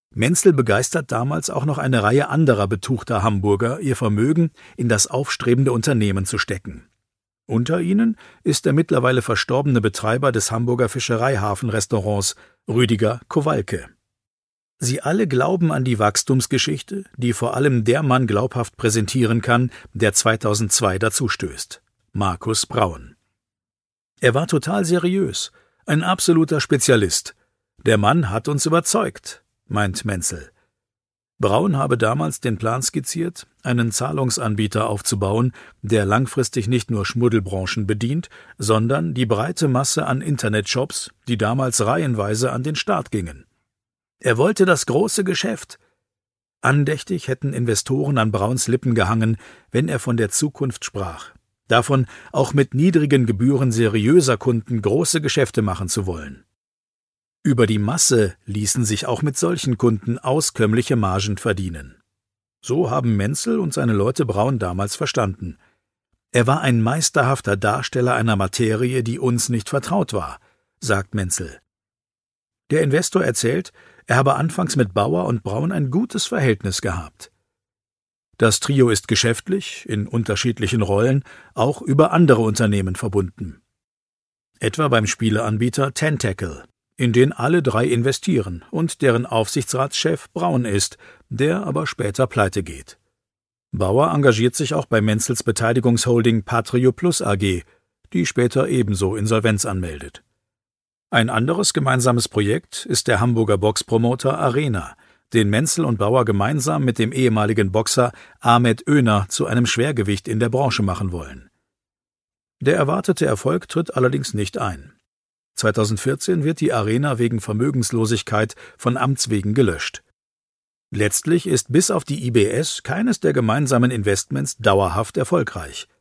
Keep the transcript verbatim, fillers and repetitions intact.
Menzel begeistert damals auch noch eine Reihe anderer betuchter Hamburger, ihr Vermögen in das aufstrebende Unternehmen zu stecken. Unter ihnen ist der mittlerweile verstorbene Betreiber des Hamburger Fischereihafenrestaurants, Rüdiger Kowalke. Sie alle glauben an die Wachstumsgeschichte, die vor allem der Mann glaubhaft präsentieren kann, der zweitausendzwei dazustößt: Markus Braun. Er war total seriös, ein absoluter Spezialist. Der Mann hat uns überzeugt, meint Menzel. Braun habe damals den Plan skizziert, einen Zahlungsanbieter aufzubauen, der langfristig nicht nur Schmuddelbranchen bedient, sondern die breite Masse an Internetshops, die damals reihenweise an den Start gingen. Er wollte das große Geschäft. Andächtig hätten Investoren an Brauns Lippen gehangen, wenn er von der Zukunft sprach. Davon, auch mit niedrigen Gebühren seriöser Kunden große Geschäfte machen zu wollen. Über die Masse ließen sich auch mit solchen Kunden auskömmliche Margen verdienen. So haben Menzel und seine Leute Braun damals verstanden. Er war ein meisterhafter Darsteller einer Materie, die uns nicht vertraut war, sagt Menzel. Der Investor erzählt, er habe anfangs mit Bauer und Braun ein gutes Verhältnis gehabt. Das Trio ist geschäftlich, in unterschiedlichen Rollen, auch über andere Unternehmen verbunden. Etwa beim Spieleanbieter Tentacle, in den alle drei investieren und deren Aufsichtsratschef Braun ist, der aber später pleite geht. Bauer engagiert sich auch bei Menzels Beteiligungsholding Patrio Plus A G, die später ebenso Insolvenz anmeldet. Ein anderes gemeinsames Projekt ist der Hamburger Boxpromoter Arena, den Menzel und Bauer gemeinsam mit dem ehemaligen Boxer Ahmet Öner zu einem Schwergewicht in der Branche machen wollen. Der erwartete Erfolg tritt allerdings nicht ein. zweitausendvierzehn wird die Arena wegen Vermögenslosigkeit von Amts wegen gelöscht. Letztlich ist bis auf die I B S keines der gemeinsamen Investments dauerhaft erfolgreich.